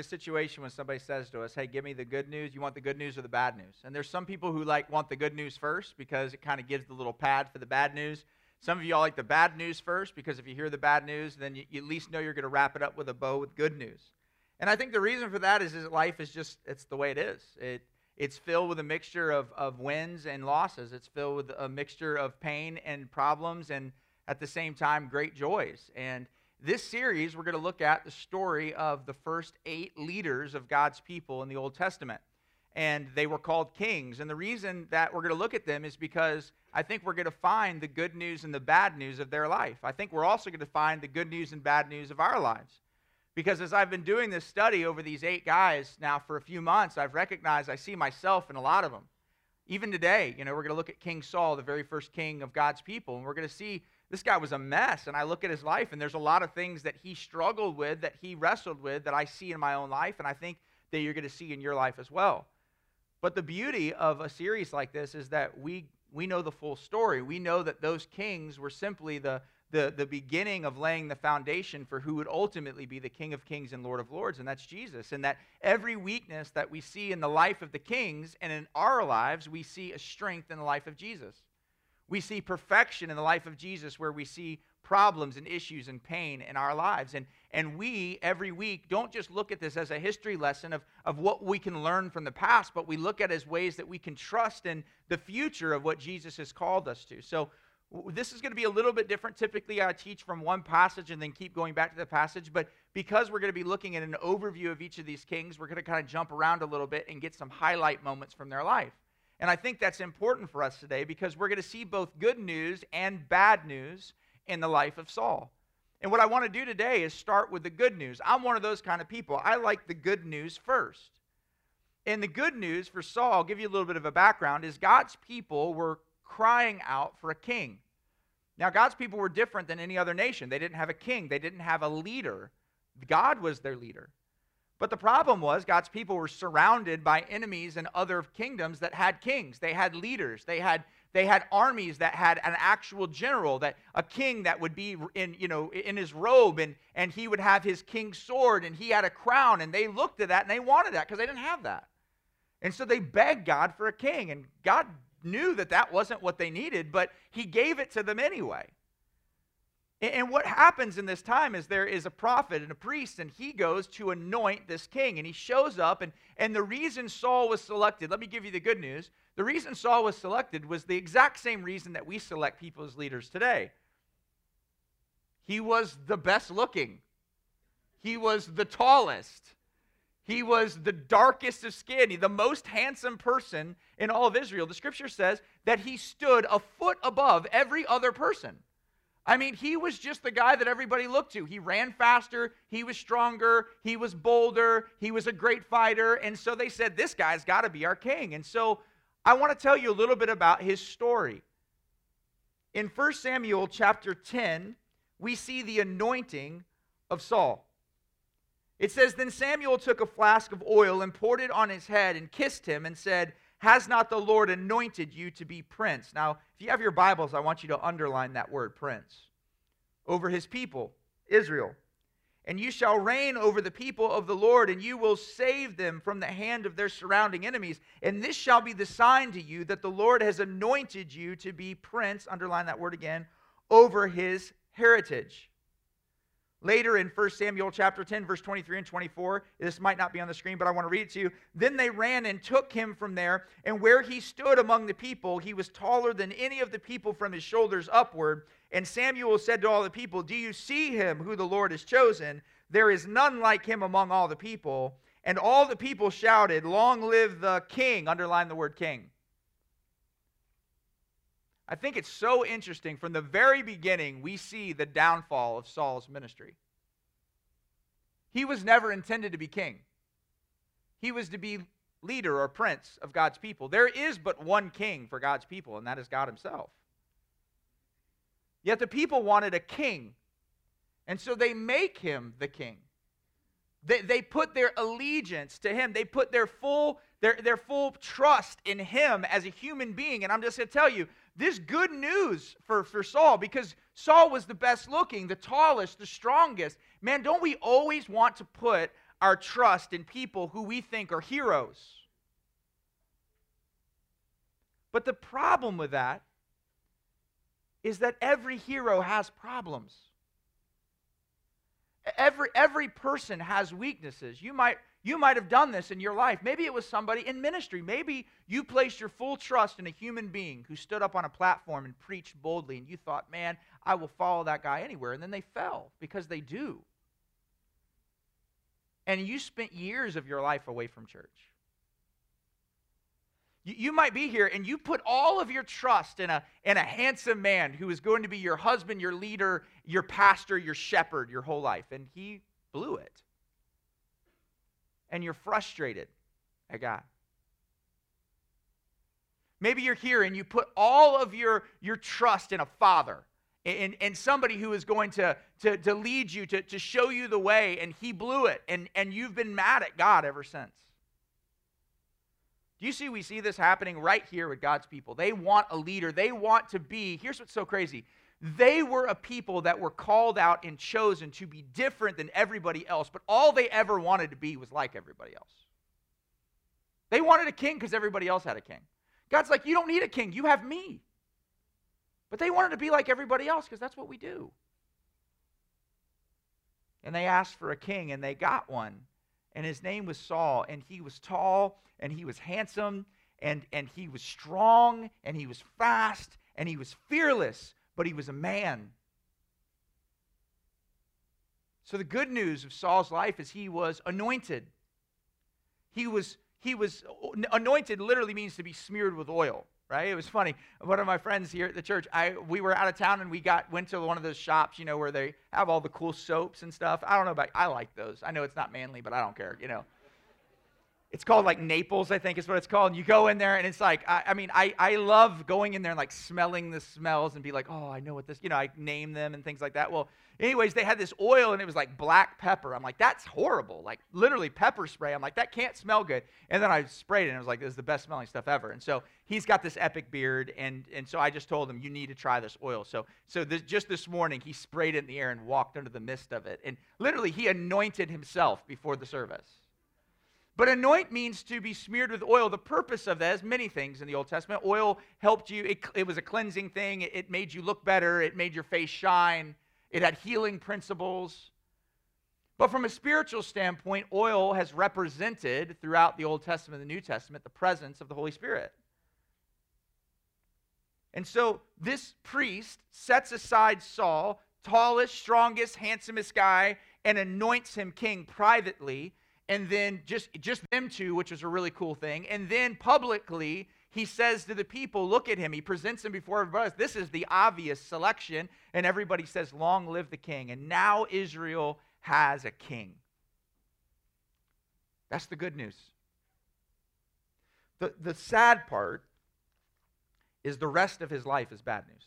a situation when somebody says to us, hey, give me the good news. You want the good news or the bad news? And there's some people who want the good news first because it kind of gives the little pad for the bad news. Some of y'all like the bad news first because if you hear the bad news, then you at least know you're going to wrap it up with a bow with good news. And I think the reason for that is that life is just, it's the way it is. It's filled with a mixture of wins and losses. It's filled with a mixture of pain and problems and at the same time, great joys. And this series, we're going to look at the story of the first 8 leaders of God's people in the Old Testament. And they were called kings. And the reason that we're going to look at them is because I think we're going to find the good news and the bad news of their life. I think we're also going to find the good news and bad news of our lives. Because as I've been doing this study over these 8 guys now for a few months, I've recognized I see myself in a lot of them. Even today, we're going to look at King Saul, the very first king of God's people, and we're going to see this guy was a mess, and I look at his life, and there's a lot of things that he struggled with, that he wrestled with, that I see in my own life, and I think that you're going to see in your life as well. But the beauty of a series like this is that we know the full story. We know that those kings were simply the beginning of laying the foundation for who would ultimately be the King of Kings and Lord of Lords, and that's Jesus. And that every weakness that we see in the life of the kings and in our lives, we see a strength in the life of Jesus. We see perfection in the life of Jesus where we see problems and issues and pain in our lives. And we, every week, don't just look at this as a history lesson of what we can learn from the past, but we look at it as ways that we can trust in the future of what Jesus has called us to. So this is going to be a little bit different. Typically, I teach from one passage and then keep going back to the passage. But because we're going to be looking at an overview of each of these kings, we're going to kind of jump around a little bit and get some highlight moments from their life. And I think that's important for us today because we're going to see both good news and bad news in the life of Saul. And what I want to do today is start with the good news. I'm one of those kind of people. I like the good news first. And the good news for Saul, I'll give you a little bit of a background, is God's people were crying out for a king. Now, God's people were different than any other nation. They didn't have a king. They didn't have a leader. God was their leader. But the problem was God's people were surrounded by enemies and other kingdoms that had kings. They had leaders. They had armies that had an actual general, that a king that would be in his robe and he would have his king's sword and he had a crown, and they looked at that and they wanted that because they didn't have that. And so they begged God for a king, and God knew that wasn't what they needed, but he gave it to them anyway. And what happens in this time is there is a prophet and a priest, and he goes to anoint this king, and he shows up, and the reason Saul was selected, let me give you the good news, the reason Saul was selected was the exact same reason that we select people as leaders today. He was the best looking. He was the tallest. He was the darkest of skin, the most handsome person in all of Israel. The scripture says that he stood a foot above every other person. I mean, he was just the guy that everybody looked to. He ran faster, he was stronger, he was bolder, he was a great fighter, and so they said, this guy's got to be our king. And so I want to tell you a little bit about his story. In 1 Samuel chapter 10, we see the anointing of Saul. It says, then Samuel took a flask of oil and poured it on his head and kissed him and said, has not the Lord anointed you to be prince? Now, if you have your Bibles, I want you to underline that word, prince, over his people, Israel. And you shall reign over the people of the Lord, and you will save them from the hand of their surrounding enemies. And this shall be the sign to you that the Lord has anointed you to be prince, underline that word again, over his heritage. Later in 1 Samuel chapter 10, verse 23 and 24, this might not be on the screen, but I want to read it to you. Then they ran and took him from there, and where he stood among the people, he was taller than any of the people from his shoulders upward. And Samuel said to all the people, do you see him who the Lord has chosen? There is none like him among all the people. And all the people shouted, long live the king, underline the word king. I think it's so interesting. From the very beginning, we see the downfall of Saul's ministry. He was never intended to be king. He was to be leader or prince of God's people. There is but one king for God's people, and that is God himself. Yet the people wanted a king, and so they make him the king. They put their allegiance to him. They put their full trust in him as a human being. And I'm just going to tell you, this good news for Saul, because Saul was the best looking, the tallest, the strongest. Man, don't we always want to put our trust in people who we think are heroes. But the problem with that is that every hero has problems. Every person has weaknesses. You might have done this in your life. Maybe it was somebody in ministry. Maybe you placed your full trust in a human being who stood up on a platform and preached boldly, and you thought, man, I will follow that guy anywhere. And then they fell, because they do. And you spent years of your life away from church. You might be here and you put all of your trust in a handsome man who is going to be your husband, your leader, your pastor, your shepherd your whole life. And he blew it. And you're frustrated at God. Maybe you're here and you put all of your trust in a father and somebody who is going to lead you, to show you the way, and he blew it. And you've been mad at God ever since. You see, we see this happening right here with God's people. They want a leader. They want to be, here's what's so crazy. They were a people that were called out and chosen to be different than everybody else, but all they ever wanted to be was like everybody else. They wanted a king because everybody else had a king. God's like, you don't need a king. You have me. But they wanted to be like everybody else because that's what we do. And they asked for a king, and they got one. And his name was Saul, and he was tall, and he was handsome, and he was strong, and he was fast, and he was fearless, but he was a man. So the good news of Saul's life is he was anointed. He was anointed literally means to be smeared with oil, right? It was funny. One of my friends here at the church, we were out of town, and we went to one of those shops, where they have all the cool soaps and stuff. I don't know I like those. I know it's not manly, but I don't care, It's called like Naples, I think is what it's called. And you go in there and it's like, I love going in there and like smelling the smells and be like, oh, I know what this, I name them and things like that. Well, anyways, they had this oil and it was like black pepper. I'm like, that's horrible. Like literally pepper spray. I'm like, that can't smell good. And then I sprayed it and I was like, this is the best smelling stuff ever. And so he's got this epic beard. And so I just told him, you need to try this oil. So just this morning, he sprayed it in the air and walked under the mist of it. And literally he anointed himself before the service. But anoint means to be smeared with oil. The purpose of that is many things in the Old Testament. Oil helped you. It was a cleansing thing. It made you look better. It made your face shine. It had healing principles. But from a spiritual standpoint, oil has represented throughout the Old Testament and the New Testament the presence of the Holy Spirit. And so this priest sets aside Saul, tallest, strongest, handsomest guy, and anoints him king privately. And then just them two, which was a really cool thing. And then publicly, he says to the people, look at him. He presents him before everybody else. This is the obvious selection. And everybody says, long live the king. And now Israel has a king. That's the good news. The sad part is the rest of his life is bad news.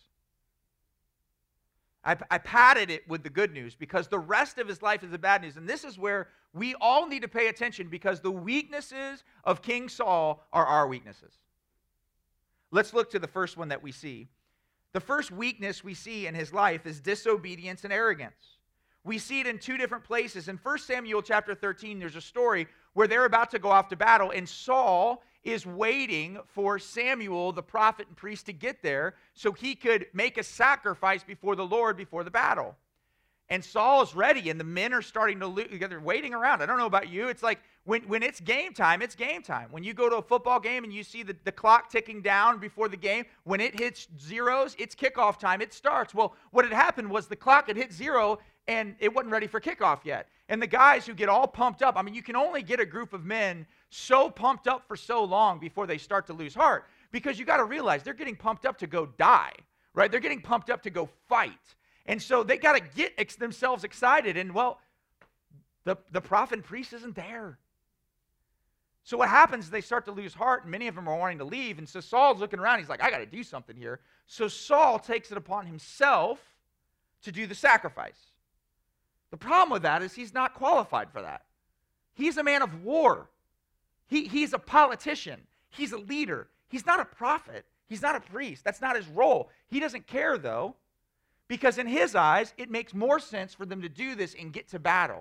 I padded it with the good news because the rest of his life is the bad news. And this is where we all need to pay attention because the weaknesses of King Saul are our weaknesses. Let's look to the first one that we see. The first weakness we see in his life is disobedience and arrogance. We see it in two different places. In 1 Samuel chapter 13, there's a story where they're about to go off to battle, and Saul is waiting for Samuel, the prophet and priest, to get there so he could make a sacrifice before the Lord before the battle. And Saul is ready, and the men are starting to lose. They're waiting around. I don't know about you. It's like when it's game time, it's game time. When you go to a football game and you see the clock ticking down before the game, when it hits zeros, it's kickoff time. It starts. Well, what had happened was the clock had hit zero, and it wasn't ready for kickoff yet. And the guys who get all pumped up, you can only get a group of men so pumped up for so long before they start to lose heart. Because you got to realize they're getting pumped up to go die, right? They're getting pumped up to go fight. And so they got to get themselves excited. And, well, the prophet and priest isn't there. So what happens is they start to lose heart, and many of them are wanting to leave. And so Saul's looking around. He's like, I got to do something here. So Saul takes it upon himself to do the sacrifice. The problem with that is he's not qualified for that. He's a man of war. He's a politician. He's a leader. He's not a prophet. He's not a priest. That's not his role. He doesn't care, though, because in his eyes, it makes more sense for them to do this and get to battle.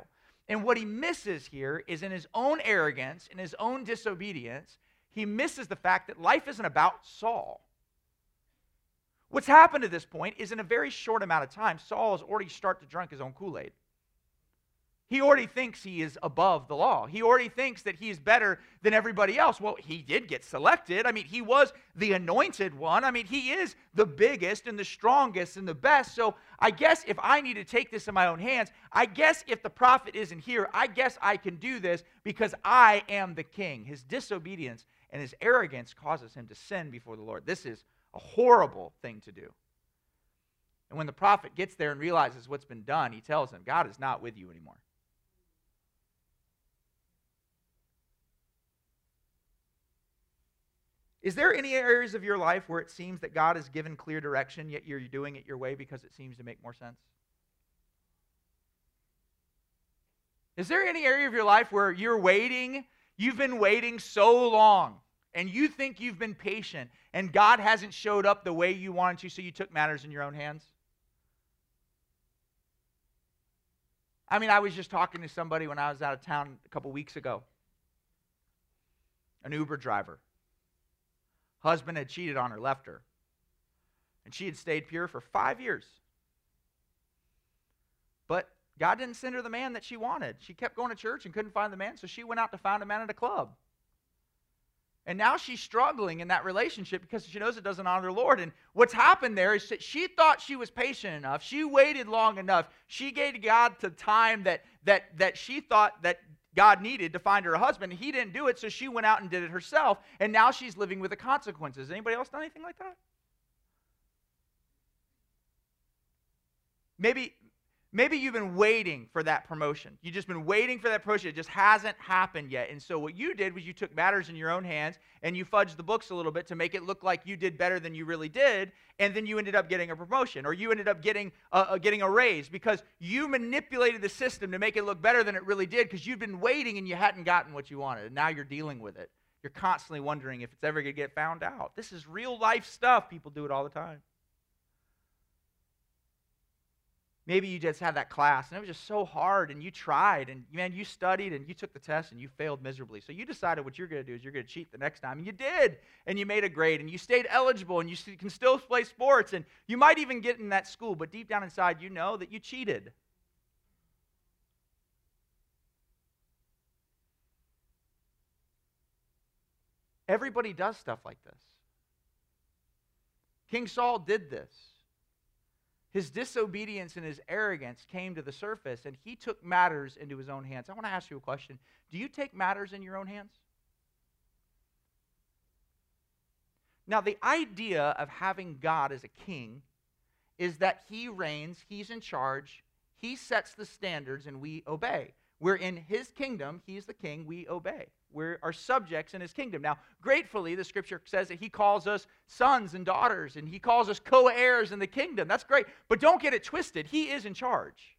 And what he misses here is in his own arrogance, in his own disobedience, he misses the fact that life isn't about Saul. What's happened to this point is in a very short amount of time, Saul has already started to drink his own Kool-Aid. He already thinks he is above the law. He already thinks that he is better than everybody else. Well, he did get selected. I mean, he was the anointed one. I mean, he is the biggest and the strongest and the best. So I guess if I need to take this in my own hands, I guess if the prophet isn't here, I guess I can do this because I am the king. His disobedience and his arrogance causes him to sin before the Lord. This is a horrible thing to do. And when the prophet gets there and realizes what's been done, he tells him, God is not with you anymore. Is there any areas of your life where it seems that God has given clear direction, yet you're doing it your way because it seems to make more sense? Is there any area of your life where you've been waiting so long, and you think you've been patient, and God hasn't showed up the way you wanted to, so you took matters in your own hands? I mean, I was just talking to somebody when I was out of town a couple weeks ago. An Uber driver. Husband had cheated on her, left her. And she had stayed pure for 5 years. But God didn't send her the man that she wanted. She kept going to church and couldn't find the man, so she went out to find a man at a club. And now she's struggling in that relationship because she knows it doesn't honor the Lord. And what's happened there is that she thought she was patient enough. She waited long enough. She gave God the time that she thought that God needed to find her a husband. He didn't do it, so she went out and did it herself, and now she's living with the consequences. Anybody else done anything like that? Maybe you've been waiting for that promotion. You've just been waiting for that promotion. It just hasn't happened yet. And so what you did was you took matters in your own hands and you fudged the books a little bit to make it look like you did better than you really did, and then you ended up getting a promotion, or you ended up getting a raise because you manipulated the system to make it look better than it really did because you've been waiting and you hadn't gotten what you wanted, and now you're dealing with it. You're constantly wondering if it's ever going to get found out. This is real life stuff. People do it all the time. Maybe you just had that class, and it was just so hard, and you tried, and man, you studied, and you took the test, and you failed miserably. So you decided what you're going to do is you're going to cheat the next time, and you did, and you made a grade, and you stayed eligible, and you can still play sports, and you might even get in that school, but deep down inside, you know that you cheated. Everybody does stuff like this. King Saul did this. His disobedience and his arrogance came to the surface, and he took matters into his own hands. I want to ask you a question. Do you take matters in your own hands? Now, the idea of having God as a king is that he reigns, he's in charge, he sets the standards, and we obey. We're in his kingdom, he's the king, we obey. We are subjects in his kingdom. Now, gratefully, the scripture says that he calls us sons and daughters, and he calls us co-heirs in the kingdom. That's great, but don't get it twisted. He is in charge.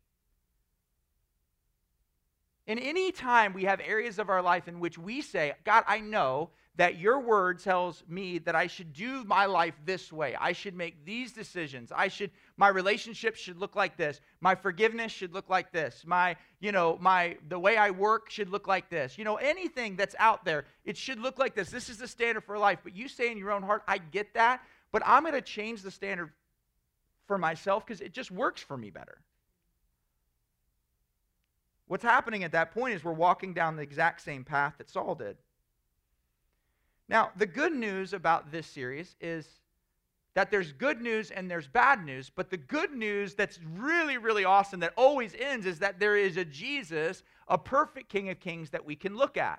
And any time we have areas of our life in which we say, God, I know that your word tells me that I should do my life this way. I should make these decisions. My relationships should look like this. My forgiveness should look like this. The way I work should look like this. Anything that's out there, it should look like this. This is the standard for life. But you say in your own heart, I get that, but I'm going to change the standard for myself because it just works for me better. What's happening at that point is we're walking down the exact same path that Saul did. Now, the good news about this series is that there's good news and there's bad news, but the good news that's really, really awesome that always ends is that there is a Jesus, a perfect King of Kings that we can look at.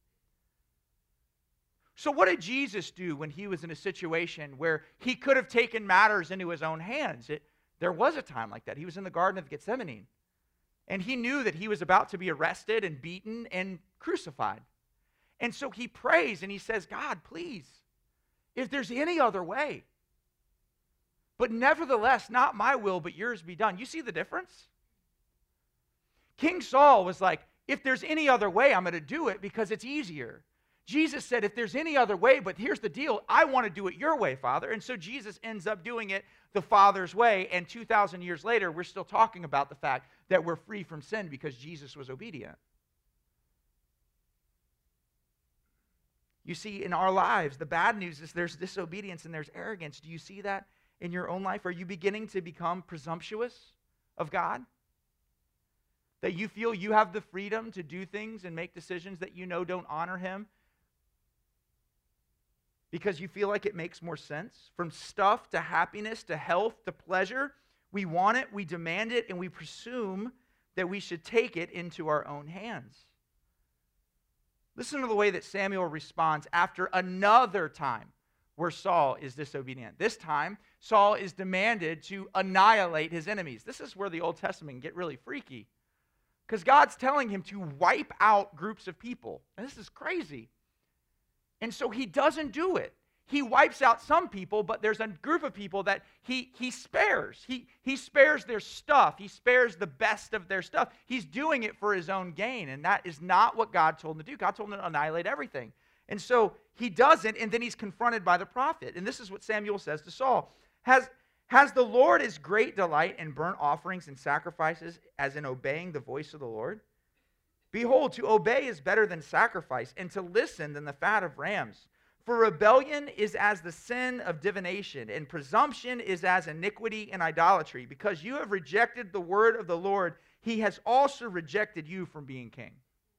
So what did Jesus do when he was in a situation where he could have taken matters into his own hands? There was a time like that. He was in the Garden of Gethsemane, and he knew that he was about to be arrested and beaten and crucified. And so he prays and he says, God, please, if there's any other way, but nevertheless, not my will, but yours be done. You see the difference? King Saul was like, if there's any other way, I'm going to do it because it's easier. Jesus said, if there's any other way, but here's the deal, I want to do it your way, Father. And so Jesus ends up doing it the Father's way, and 2,000 years later, we're still talking about the fact that we're free from sin because Jesus was obedient. You see, in our lives, the bad news is there's disobedience and there's arrogance. Do you see that in your own life? Are you beginning to become presumptuous of God? That you feel you have the freedom to do things and make decisions that you know don't honor Him because you feel like it makes more sense? From stuff to happiness to health to pleasure, we want it, we demand it, and we presume that we should take it into our own hands. Listen to the way that Samuel responds after another time where Saul is disobedient. This time, Saul is demanded to annihilate his enemies. This is where the Old Testament can get really freaky, because God's telling him to wipe out groups of people. And this is crazy. And so he doesn't do it. He wipes out some people, but there's a group of people that he spares. He spares their stuff. He spares the best of their stuff. He's doing it for his own gain, and that is not what God told him to do. God told him to annihilate everything. And so he doesn't, and then he's confronted by the prophet. And this is what Samuel says to Saul. Has the Lord his great delight in burnt offerings and sacrifices as in obeying the voice of the Lord? Behold, to obey is better than sacrifice, and to listen than the fat of rams. For rebellion is as the sin of divination, and presumption is as iniquity and idolatry. Because you have rejected the word of the Lord, he has also rejected you from being king.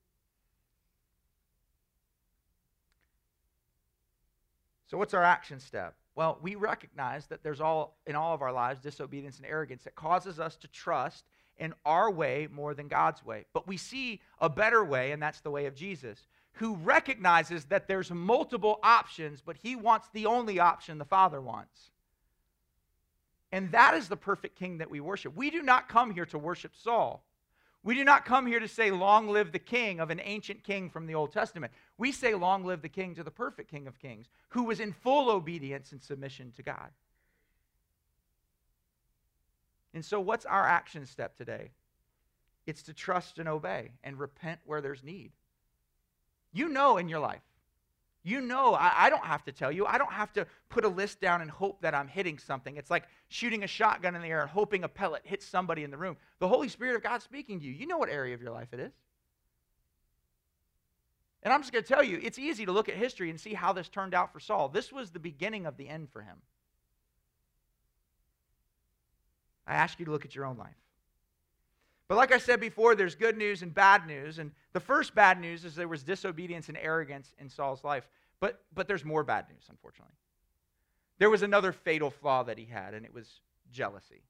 So what's our action step? Well, we recognize that there's in all of our lives disobedience and arrogance that causes us to trust in our way more than God's way. But we see a better way, and that's the way of Jesus, who recognizes that there's multiple options, but he wants the only option the Father wants. And that is the perfect king that we worship. We do not come here to worship Saul. We do not come here to say, long live the king of an ancient king from the Old Testament. We say, long live the king to the perfect King of Kings, who was in full obedience and submission to God. And so what's our action step today? It's to trust and obey and repent where there's need. You know in your life. You know, I don't have to tell you. I don't have to put a list down and hope that I'm hitting something. It's like shooting a shotgun in the air and hoping a pellet hits somebody in the room. The Holy Spirit of God's speaking to you. You know what area of your life it is. And I'm just going to tell you, it's easy to look at history and see how this turned out for Saul. This was the beginning of the end for him. I ask you to look at your own life. But like I said before, there's good news and bad news. And the first bad news is there was disobedience and arrogance in Saul's life. But there's more bad news, unfortunately. There was another fatal flaw that he had, and it was jealousy.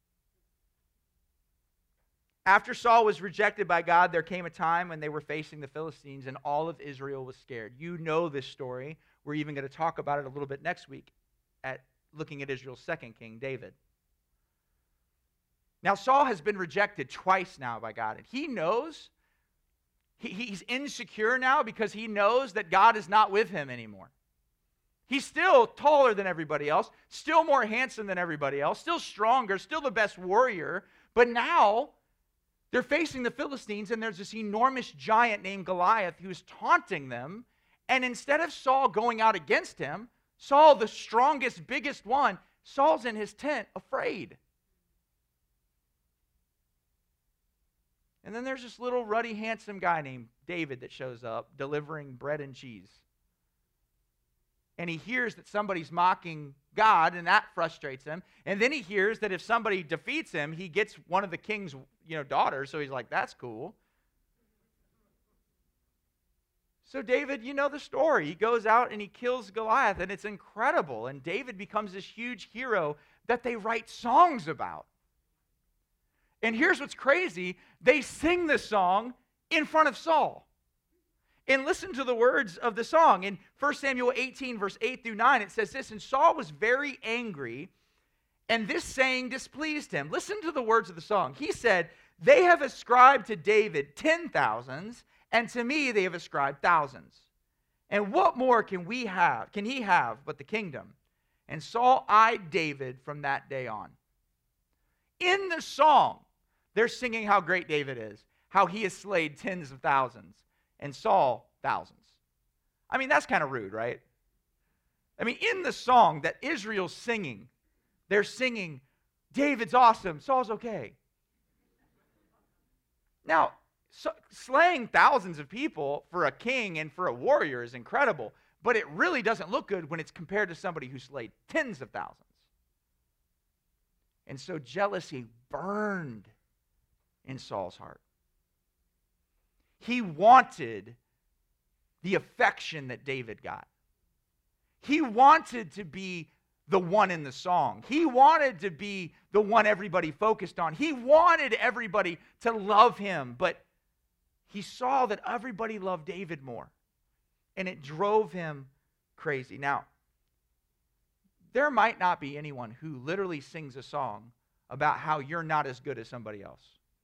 After Saul was rejected by God, there came a time when they were facing the Philistines, and all of Israel was scared. You know this story. We're even going to talk about it a little bit next week at looking at Israel's second king, David. Now, Saul has been rejected twice now by God, and he knows, he's insecure now because he knows that God is not with him anymore. He's still taller than everybody else, still more handsome than everybody else, still stronger, still the best warrior, but now they're facing the Philistines, and there's this enormous giant named Goliath who's taunting them, and instead of Saul going out against him, Saul, the strongest, biggest one, Saul's in his tent afraid. And then there's this little ruddy, handsome guy named David that shows up delivering bread and cheese. And he hears that somebody's mocking God, and that frustrates him. And then he hears that if somebody defeats him, he gets one of the king's, daughters. So he's like, that's cool. So David, you know the story. He goes out and he kills Goliath, and it's incredible. And David becomes this huge hero that they write songs about. And here's what's crazy. They sing the song in front of Saul. And listen to the words of the song. In 1 Samuel 18, verse 8 through 9, it says this, and Saul was very angry, and this saying displeased him. Listen to the words of the song. He said, they have ascribed to David 10,000s, and to me they have ascribed thousands. And what more can he have but the kingdom? And Saul eyed David from that day on. In the song, they're singing how great David is, how he has slayed tens of thousands, and Saul, thousands. I mean, that's kind of rude, right? I mean, in the song that Israel's singing, they're singing, David's awesome, Saul's okay. Now, slaying thousands of people for a king and for a warrior is incredible, but it really doesn't look good when it's compared to somebody who slayed tens of thousands. And so jealousy burned in Saul's heart. He wanted the affection that David got. He wanted to be the one in the song. He wanted to be the one everybody focused on. He wanted everybody to love him, but he saw that everybody loved David more, and it drove him crazy. Now, there might not be anyone who literally sings a song about how you're not as good as somebody else.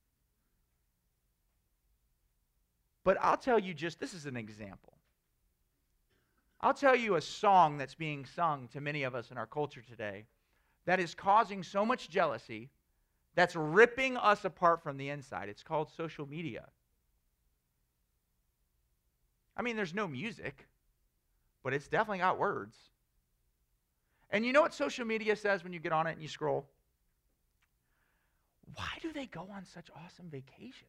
But I'll tell you this is an example. I'll tell you a song that's being sung to many of us in our culture today that is causing so much jealousy that's ripping us apart from the inside. It's called social media. I mean, there's no music, but it's definitely got words. And you know what social media says when you get on it and you scroll? Why do they go on such awesome vacations?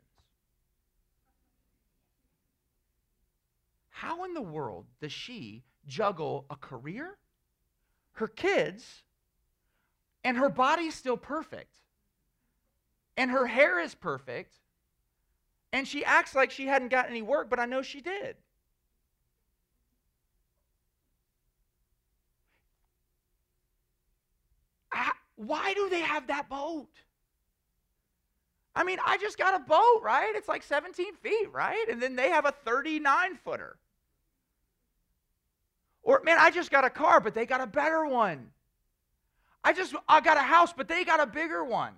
How in the world does she juggle a career, her kids, and her body's still perfect, and her hair is perfect, and she acts like she hadn't got any work, but I know she did? Why do they have that boat? I mean, I just got a boat, right? It's like 17 feet, right? And then they have a 39-footer. Or, man, I just got a car, but they got a better one. I got a house, but they got a bigger one.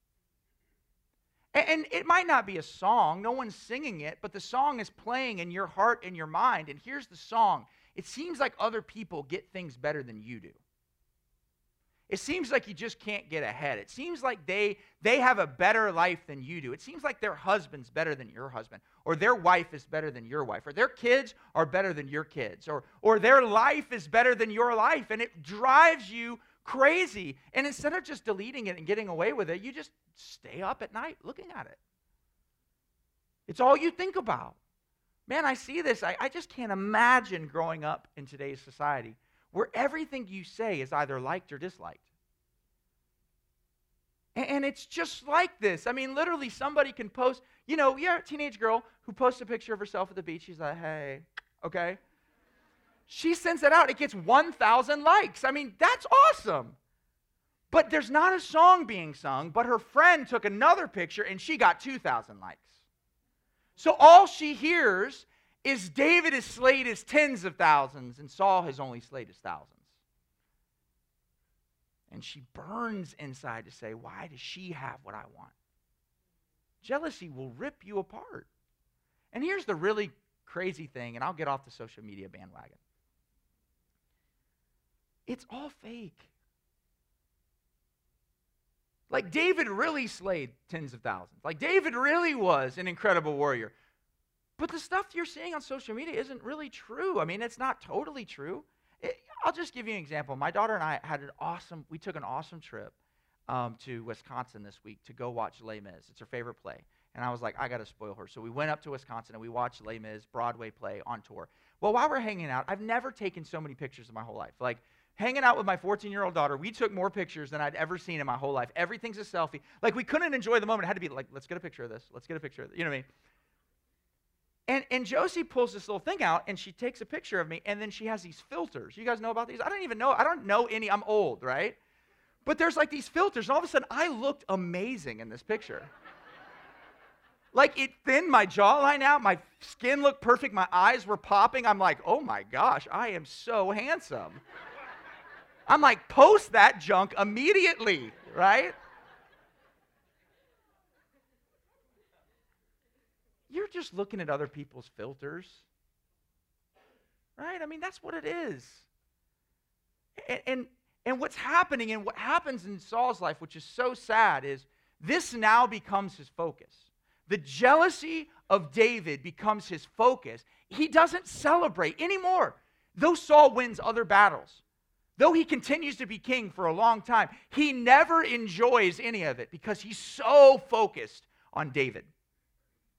And it might not be a song. No one's singing it, but the song is playing in your heart and your mind. And here's the song. It seems like other people get things better than you do. It seems like you just can't get ahead. It seems like they have a better life than you do. It seems like their husband's better than your husband, or their wife is better than your wife, or their kids are better than your kids, or their life is better than your life, and it drives you crazy. And instead of just deleting it and getting away with it, you just stay up at night looking at it. It's all you think about. Man, I see this. I just can't imagine growing up in today's society where everything you say is either liked or disliked. And it's just like this. I mean, literally somebody can post, you're a teenage girl who posts a picture of herself at the beach. She's like, hey, okay. She sends it out. It gets 1,000 likes. I mean, that's awesome. But there's not a song being sung, but her friend took another picture and she got 2,000 likes. So all she hears is David has slayed his tens of thousands and Saul has only slayed his thousands. And she burns inside to say, why does she have what I want? Jealousy will rip you apart. And here's the really crazy thing, and I'll get off the social media bandwagon. It's all fake. Like David really slayed tens of thousands. Like David really was an incredible warrior. But the stuff you're seeing on social media isn't really true. I mean, it's not totally true. I'll just give you an example. My daughter and I we took an awesome trip to Wisconsin this week to go watch Les Mis. It's her favorite play. And I was like, I got to spoil her. So we went up to Wisconsin and we watched Les Mis Broadway play on tour. Well, while we're hanging out, I've never taken so many pictures in my whole life. Like, hanging out with my 14-year-old daughter, we took more pictures than I'd ever seen in my whole life. Everything's a selfie. Like, we couldn't enjoy the moment. It had to be like, let's get a picture of this. Let's get a picture of this. You know what I mean? And Josie pulls this little thing out, and she takes a picture of me, and then she has these filters. You guys know about these? I don't know any. I'm old, right? But there's like these filters, and all of a sudden, I looked amazing in this picture. Like, it thinned my jawline out. My skin looked perfect. My eyes were popping. I'm like, oh my gosh, I am so handsome. I'm like, post that junk immediately, right? You're just looking at other people's filters, right? I mean, that's what it is. And what's happening and what happens in Saul's life, which is so sad, is this now becomes his focus. The jealousy of David becomes his focus. He doesn't celebrate anymore. Though Saul wins other battles, though he continues to be king for a long time, he never enjoys any of it because he's so focused on David.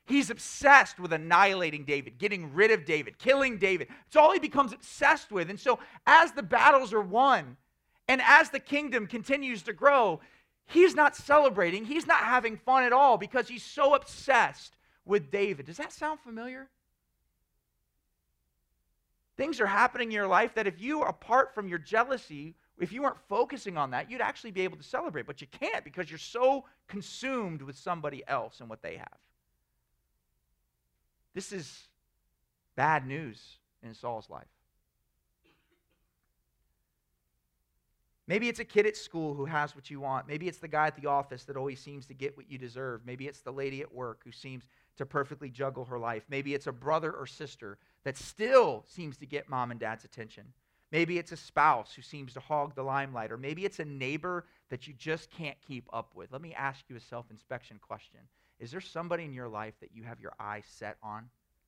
He's obsessed with annihilating David, getting rid of David, killing David. It's all he becomes obsessed with. And so as the battles are won and as the kingdom continues to grow, he's not celebrating. He's not having fun at all because he's so obsessed with David. Does that sound familiar? Things are happening in your life that if you, apart from your jealousy, if you weren't focusing on that, you'd actually be able to celebrate. But you can't because you're so consumed with somebody else and what they have. This is bad news in Saul's life. Maybe it's a kid at school who has what you want. Maybe it's the guy at the office that always seems to get what you deserve. Maybe it's the lady at work who seems to perfectly juggle her life. Maybe it's a brother or sister that still seems to get mom and dad's attention. Maybe it's a spouse who seems to hog the limelight. Or maybe it's a neighbor that you just can't keep up with. Let me ask you a self-inspection question. Is there somebody in your life that you have your eyes set on?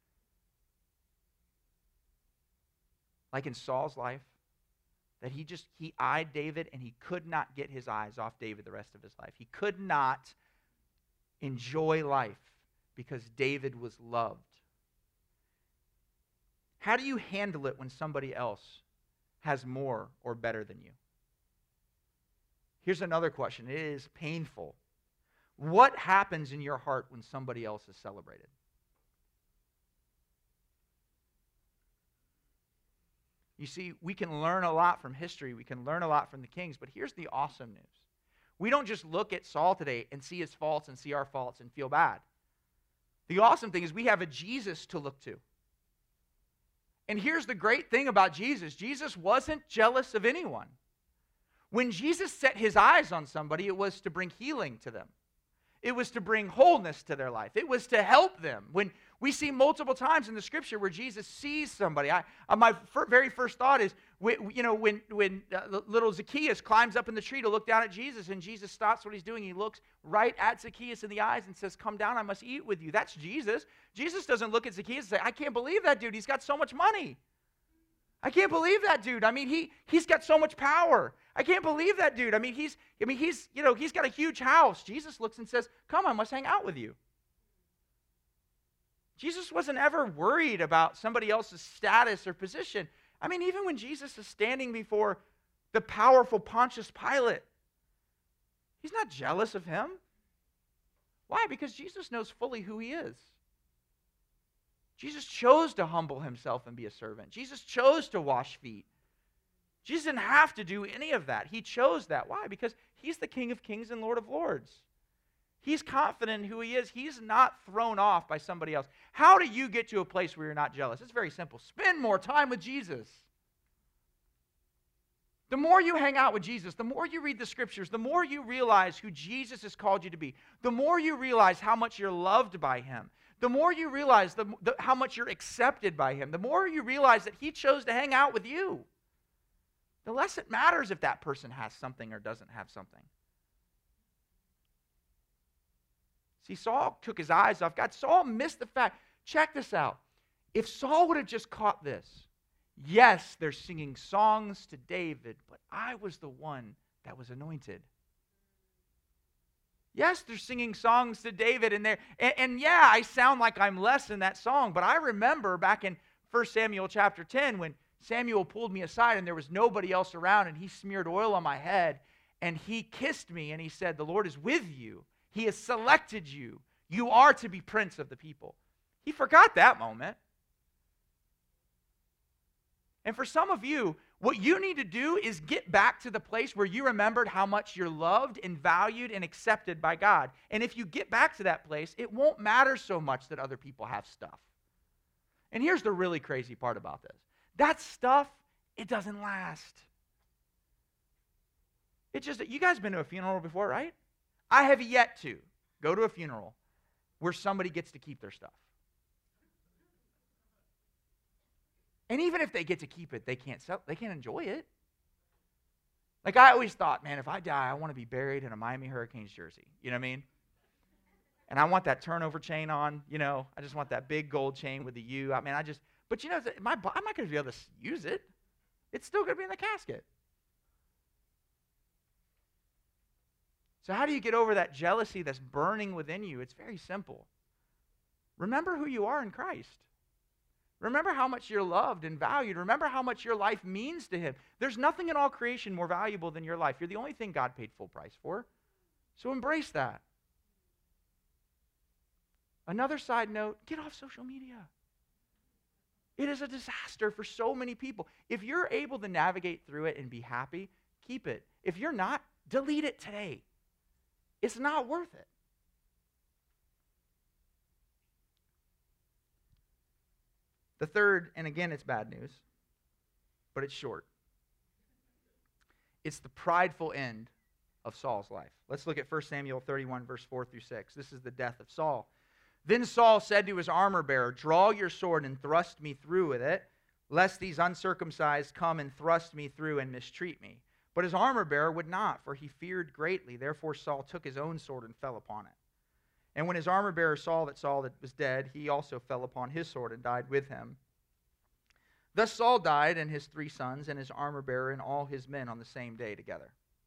Like in Saul's life, that he eyed David and he could not get his eyes off David the rest of his life. He could not enjoy life because David was loved. How do you handle it when somebody else has more or better than you? Here's another question. It is painful. What happens in your heart when somebody else is celebrated? You see, we can learn a lot from history. We can learn a lot from the kings. But here's the awesome news. We don't just look at Saul today and see his faults and see our faults and feel bad. The awesome thing is we have a Jesus to look to. And here's the great thing about Jesus. Jesus wasn't jealous of anyone. When Jesus set his eyes on somebody, it was to bring healing to them. It was to bring wholeness to their life. It was to help them. When we see multiple times in the scripture where Jesus sees somebody, my very first thought is, when little Zacchaeus climbs up in the tree to look down at Jesus, and Jesus stops what he's doing. He looks right at Zacchaeus in the eyes and says, "Come down, I must eat with you." That's Jesus. Jesus doesn't look at Zacchaeus and say, "I can't believe that dude. He's got so much money. I can't believe that dude. I mean, he's got so much power. I can't believe that dude. I mean, he's got a huge house." Jesus looks and says, "Come, I must hang out with you." Jesus wasn't ever worried about somebody else's status or position. I mean, even when Jesus is standing before the powerful Pontius Pilate, he's not jealous of him. Why? Because Jesus knows fully who he is. Jesus chose to humble himself and be a servant. Jesus chose to wash feet. Jesus didn't have to do any of that. He chose that. Why? Because he's the King of Kings and Lord of Lords. He's confident in who he is. He's not thrown off by somebody else. How do you get to a place where you're not jealous? It's very simple. Spend more time with Jesus. The more you hang out with Jesus, the more you read the scriptures, the more you realize who Jesus has called you to be, the more you realize how much you're loved by him, the more you realize how much you're accepted by him, the more you realize that he chose to hang out with you, the less it matters if that person has something or doesn't have something. See, Saul took his eyes off God. Saul missed the fact. Check this out. If Saul would have just caught this, yes, they're singing songs to David, but I was the one that was anointed. Yes, they're singing songs to David, and yeah, I sound like I'm less in that song, but I remember back in 1 Samuel chapter 10 when Samuel pulled me aside and there was nobody else around, and he smeared oil on my head, and he kissed me, and he said, "The Lord is with you. He has selected you. You are to be prince of the people." He forgot that moment. And for some of you, what you need to do is get back to the place where you remembered how much you're loved and valued and accepted by God. And if you get back to that place, it won't matter so much that other people have stuff. And here's the really crazy part about this. That stuff, it doesn't last. It's just that you guys been to a funeral before, right? I have yet to go to a funeral where somebody gets to keep their stuff. And even if they get to keep it, they can't enjoy it. Like I always thought, man, if I die, I want to be buried in a Miami Hurricanes jersey. You know what I mean? And I want that turnover chain on, I just want that big gold chain with the U. I mean, but I'm not going to be able to use it. It's still going to be in the casket. So how do you get over that jealousy that's burning within you? It's very simple. Remember who you are in Christ. Remember how much you're loved and valued. Remember how much your life means to him. There's nothing in all creation more valuable than your life. You're the only thing God paid full price for. So embrace that. Another side note, get off social media. It is a disaster for so many people. If you're able to navigate through it and be happy, keep it. If you're not, delete it today. It's not worth it. The third, and again it's bad news, but it's short. It's the prideful end of Saul's life. Let's look at 1 Samuel 31, verse 4 through 6. This is the death of Saul. Then Saul said to his armor-bearer, "Draw your sword and thrust me through with it, lest these uncircumcised come and thrust me through and mistreat me." But his armor-bearer would not, for he feared greatly. Therefore Saul took his own sword and fell upon it. And when his armor-bearer saw that Saul was dead, he also fell upon his sword and died with him. Thus Saul died, and his 3 sons, and his armor-bearer, and all his men on the same day together.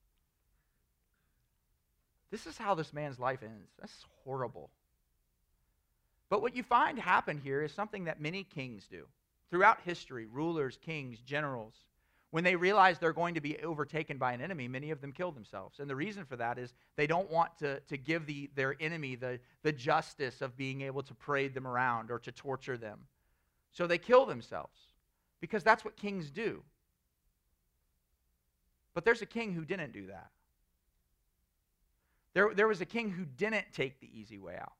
This is how this man's life ends. That's horrible. But what you find happen here is something that many kings do. Throughout history, rulers, kings, generals, when they realize they're going to be overtaken by an enemy, many of them kill themselves. And the reason for that is they don't want to give their enemy the justice of being able to parade them around or to torture them. So they kill themselves because that's what kings do. But there's a king who didn't do that. There was a king who didn't take the easy way out.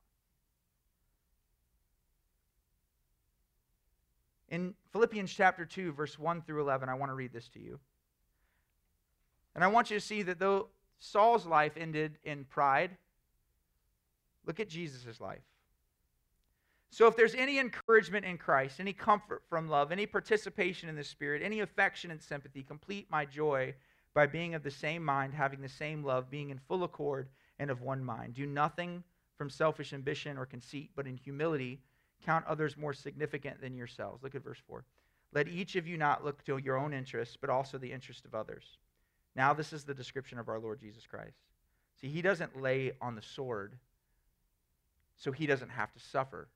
In Philippians chapter 2, verse 1 through 11, I want to read this to you. And I want you to see that though Saul's life ended in pride, look at Jesus' life. So if there's any encouragement in Christ, any comfort from love, any participation in the Spirit, any affection and sympathy, complete my joy by being of the same mind, having the same love, being in full accord and of one mind. Do nothing from selfish ambition or conceit, but in humility count others more significant than yourselves. Look at verse 4. Let each of you not look to your own interests, but also the interest of others. Now this is the description of our Lord Jesus Christ. See, he doesn't lay on the sword, so he doesn't have to suffer.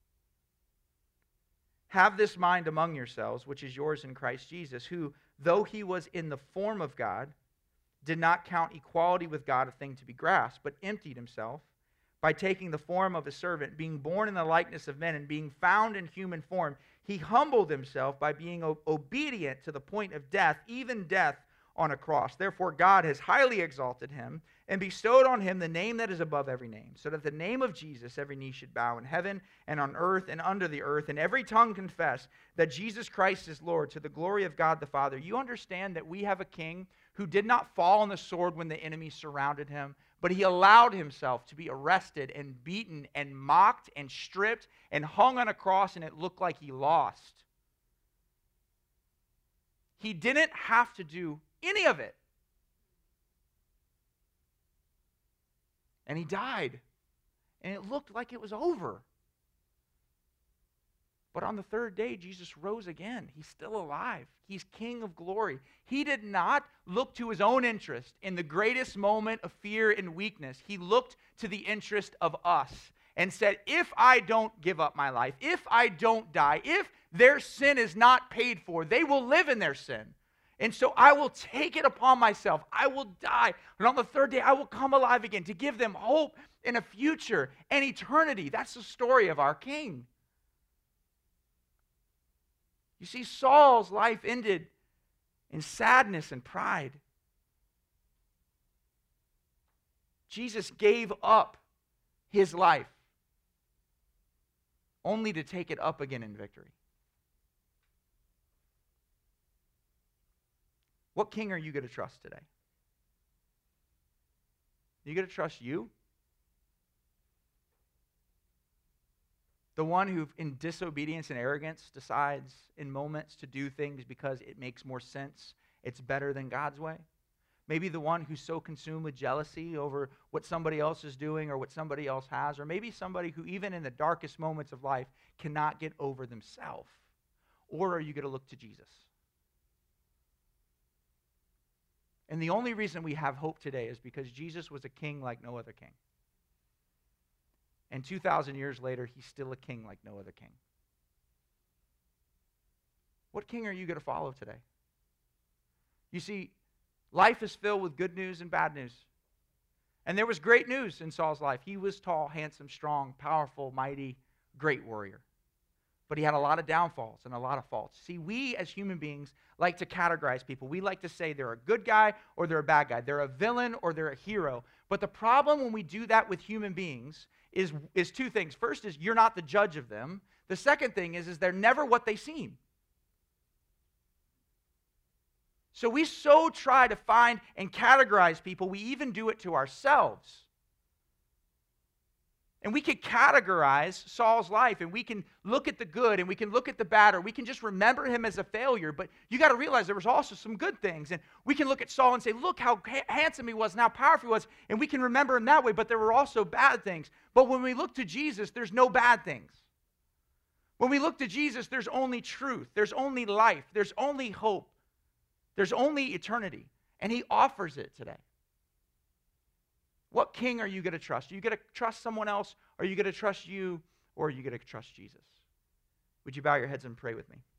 Have this mind among yourselves, which is yours in Christ Jesus, who, though he was in the form of God, did not count equality with God a thing to be grasped, but emptied himself by taking the form of a servant, being born in the likeness of men, and being found in human form. He humbled himself by being obedient to the point of death, even death on a cross. Therefore God has highly exalted him and bestowed on him the name that is above every name, so that the name of Jesus every knee should bow in heaven and on earth and under the earth, and every tongue confess that Jesus Christ is Lord, to the glory of God the Father. You understand that we have a king who did not fall on the sword when the enemy surrounded him, but he allowed himself to be arrested and beaten and mocked and stripped and hung on a cross, and it looked like he lost. He didn't have to do any of it. And he died. And it looked like it was over. But on the third day, Jesus rose again. He's still alive. He's King of glory. He did not look to his own interest in the greatest moment of fear and weakness. He looked to the interest of us and said, if I don't give up my life, if I don't die, if their sin is not paid for, they will live in their sin. And so I will take it upon myself. I will die. And on the third day, I will come alive again to give them hope and a future and eternity. That's the story of our King. You see, Saul's life ended in sadness and pride. Jesus gave up his life only to take it up again in victory. What king are you going to trust today? Are you going to trust you? The one who, in disobedience and arrogance, decides in moments to do things because it makes more sense, it's better than God's way? Maybe the one who's so consumed with jealousy over what somebody else is doing or what somebody else has, or maybe somebody who, even in the darkest moments of life, cannot get over themselves. Or are you going to look to Jesus? And the only reason we have hope today is because Jesus was a king like no other king. And 2,000 years later, he's still a king like no other king. What king are you going to follow today? You see, life is filled with good news and bad news. And there was great news in Saul's life. He was tall, handsome, strong, powerful, mighty, great warrior. But he had a lot of downfalls and a lot of faults. See, we as human beings like to categorize people. We like to say they're a good guy or they're a bad guy. They're a villain or they're a hero. But the problem when we do that with human beings is two things. First is you're not the judge of them. The second thing is they're never what they seem. So we so try to find and categorize people, we even do it to ourselves. And we can categorize Saul's life, and we can look at the good, and we can look at the bad, or we can just remember him as a failure. But you got to realize there was also some good things. And we can look at Saul and say, look how handsome he was and how powerful he was, and we can remember him that way, but there were also bad things. But when we look to Jesus, there's no bad things. When we look to Jesus, there's only truth. There's only life. There's only hope. There's only eternity. And he offers it today. What king are you going to trust? Are you going to trust someone else? Are you going to trust you? Or are you going to trust Jesus? Would you bow your heads and pray with me?